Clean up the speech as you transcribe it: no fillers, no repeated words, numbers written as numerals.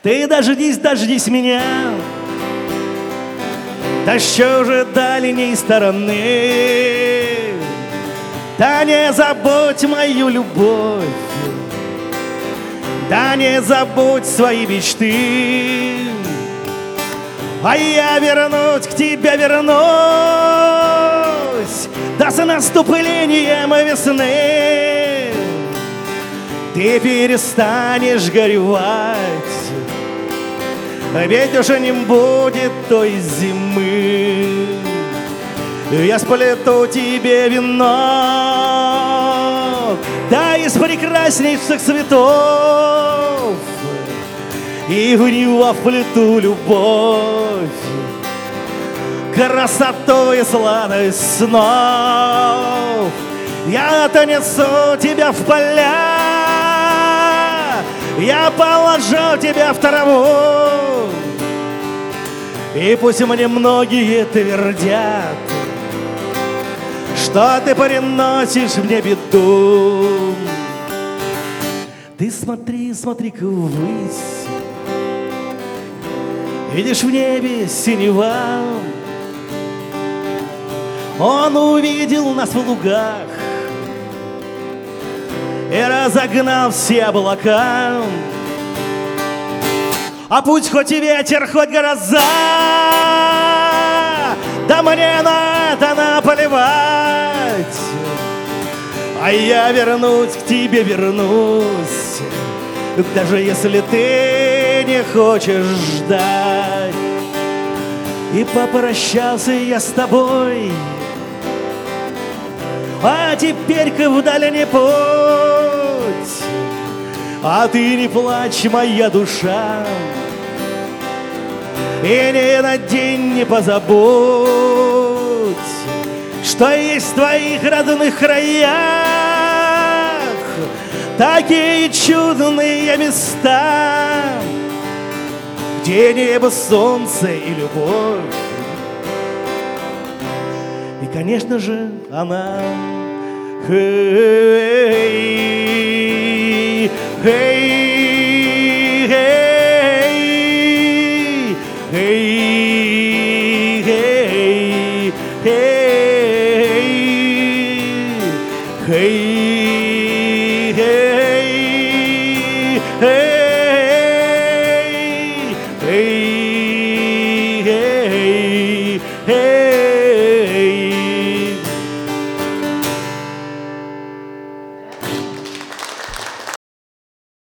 Ты дождись, дождись меня, дождь же дальней стороны. Да не забудь мою любовь, да не забудь свои мечты, а я вернуть к тебе вернусь, да с наступлением весны ты перестанешь горевать, ведь уже не будет той зимы. Я сплету тебе венок, да из прекраснейших цветов, и в него вплету любовь, красоту и сладость снов. Я отнесу тебя в поля, я положу тебя в траву, и пусть мне многие твердят, что ты приносишь мне беду. Ты смотри, смотри-ка ввысь, видишь в небе синева. Он увидел нас в лугах и разогнал все облака. А пусть хоть и ветер, хоть гроза, да мне на это наплевать, а я вернусь к тебе, вернусь, даже если ты не хочешь ждать. И попрощался я с тобой, а теперь-ка в дальний путь. А ты не плачь, моя душа, и ни на день не позабудь, что есть в твоих родных краях такие чудные места, где небо, солнце и любовь. И, конечно же, она. Hey, hey, hey, hey, hey, hey, hey, hey, hey.